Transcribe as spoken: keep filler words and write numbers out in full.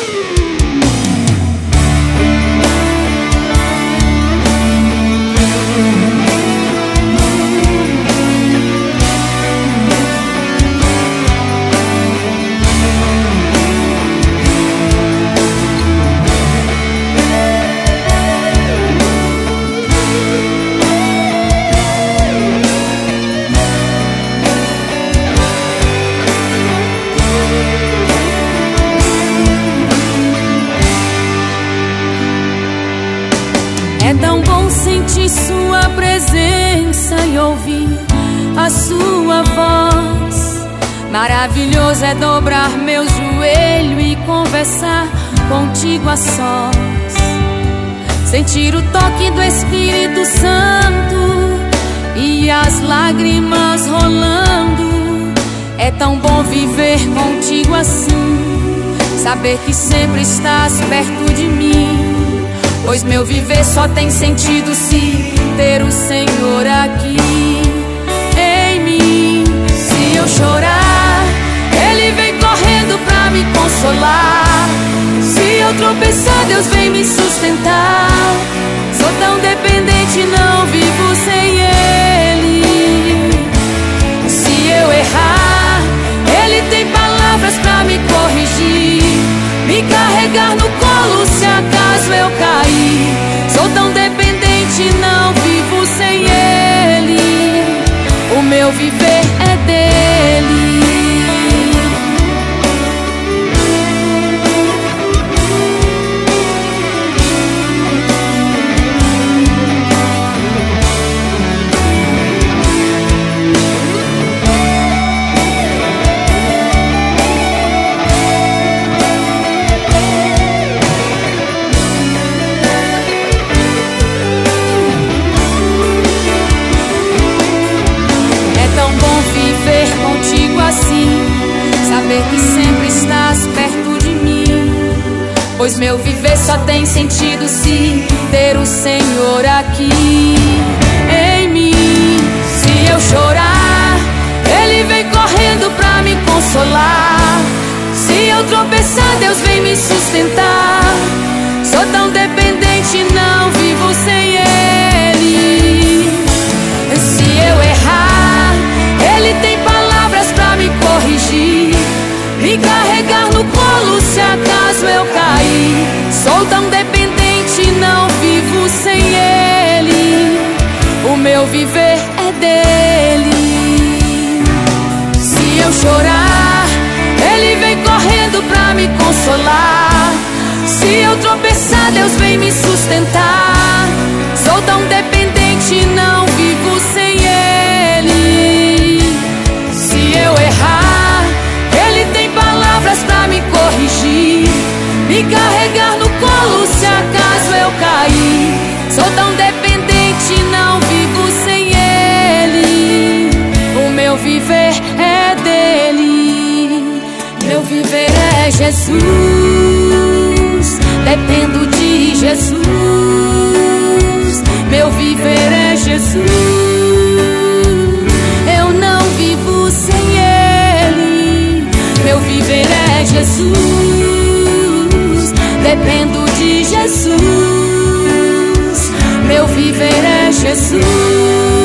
É tão bom sentir sua presença e ouvir a sua voz. Maravilhoso é dobrar meu joelho e conversar contigo a sós. Sentir o toque do Espírito Santo e as lágrimas rolando. É tão bom viver contigo assim, saber que sempre estás perto de mim. Pois meu viver só tem sentido se ter o Senhor aqui em mim. Se eu chorar, Ele vem correndo pra me consolar. Se eu tropeçar, Deus vem me sustentar. Sou tão dependente, não vivo sem Ele. Se eu errar, Ele tem palavras pra me corrigir, me carregar no colo se acaso eu cair. Sou tão dependente, não vivo sem Ele. O meu viver é dele. Saber que sempre estás perto de mim. Pois meu viver só tem sentido se ter o Senhor aqui em mim. Se eu chorar, Ele vem correndo pra me consolar. Se eu tropeçar, Deus vem me sustentar. Sou tão dependente, não vivo sem Ele. Se eu errar, Ele tem palavras pra me corrigir, me carregar no colo se acaso eu cair. Sou tão dependente, não vivo sem Ele. O meu viver é dele. Se eu chorar, Ele vem correndo pra me consolar. Se eu tropeçar, Deus vem me sustentar. Sou tão dependente, não vivo sem Ele. Se eu errar, Ele tem palavras pra me corrigir, me carregar no colo se acaso eu cair. Sou tão dependente, não vivo sem Ele. O meu viver é dele. Meu viver é Jesus, dependo de Jesus. Meu viver é Jesus, eu não vivo sem Ele. Meu viver é Jesus, dependo de Jesus. Meu viver é Jesus.